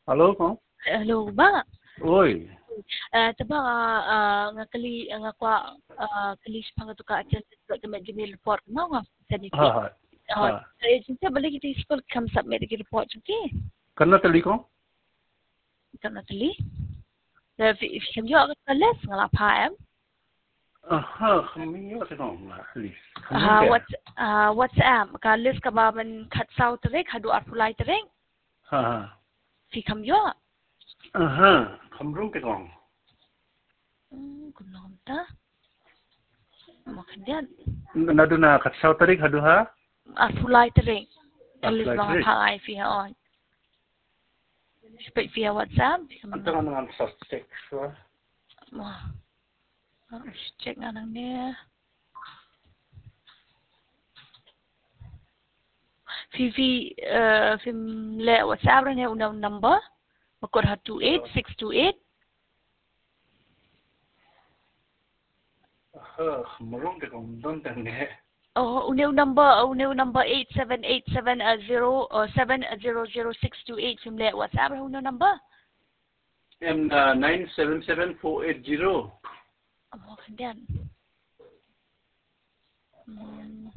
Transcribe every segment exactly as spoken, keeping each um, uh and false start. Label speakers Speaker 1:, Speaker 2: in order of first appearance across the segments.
Speaker 1: Halo, kong?
Speaker 2: Hello ba?
Speaker 1: Oi.
Speaker 2: Eh, taba nga nga kali nga kwa kalis pa nga to ka atyan sa medyo may report mo nga sa dito.
Speaker 1: Ha, ha.
Speaker 2: Ah,
Speaker 1: Ha.
Speaker 2: eh since balik ito school comes up medical report okay.
Speaker 1: Kana tali ko?
Speaker 2: Ito na tali. Na if can you agad kalis nga la pa em.
Speaker 1: Aha, kami yo sa kong alis.
Speaker 2: Ah, what ah what's am kalis ka ba man kat south rek hadu apulay tereng.
Speaker 1: Ha, ha.
Speaker 2: Si kam yo.
Speaker 1: Aha, kamrong ke kong.
Speaker 2: Hmm, kunong ta. Makandian.
Speaker 1: Nado na katsaw tarik hadu ha?
Speaker 2: Apulay tereng. Kalis
Speaker 1: Apulay
Speaker 2: mga
Speaker 1: tarik.
Speaker 2: pa ay fiha on. Speak via WhatsApp.
Speaker 1: Anta nga nga sa text wa.
Speaker 2: Wah. Harus cek nga nang dia. Fifi uh film le WhatsApp rin yung unang number. Makod ha two eight six two eight.
Speaker 1: Aha, kamrong ke kong don tenge.
Speaker 2: Oh, unang number, unang number eight seven eight seven zero seven zero zero six two eight film le WhatsApp rin unang number.
Speaker 1: M uh, nine seven seven four eight zero.
Speaker 2: Oh, kandiyan. Hmm.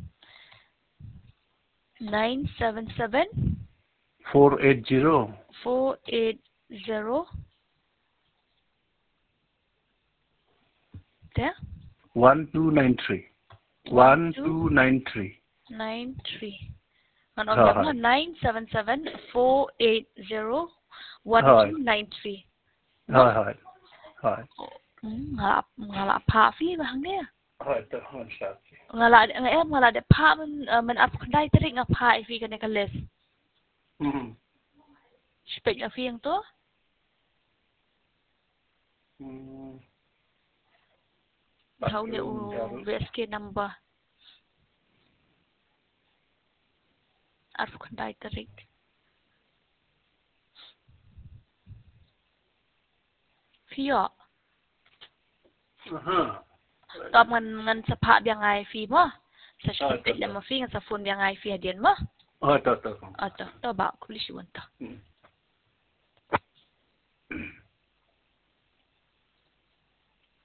Speaker 2: nine seven seven
Speaker 1: four eight zero.
Speaker 2: four eight zero. There?
Speaker 1: one two nine three. one two nine three.
Speaker 2: nine three. Ano nga nine seven seven four eight zero one two nine three.
Speaker 1: Hai hai. Hai.
Speaker 2: Nga nga pa fi ba hang dia?
Speaker 1: Hai ta han sa.
Speaker 2: Nga la nga em nga la de pa man man up kandai teri nga pa fi ka ne ka les.
Speaker 1: Hmm.
Speaker 2: Spek nga fi yang to?
Speaker 1: Hmm.
Speaker 2: How ne u V S K number. Up kandai teri. Fiyo.
Speaker 1: Aha.
Speaker 2: Top ngan ngan sa pa biang ai fi mo. Sa spek le mo fi nga sa phone biang ai fi hadian mo.
Speaker 1: Oh, to to.
Speaker 2: Ato, to ba kulis yun to.
Speaker 1: Hmm.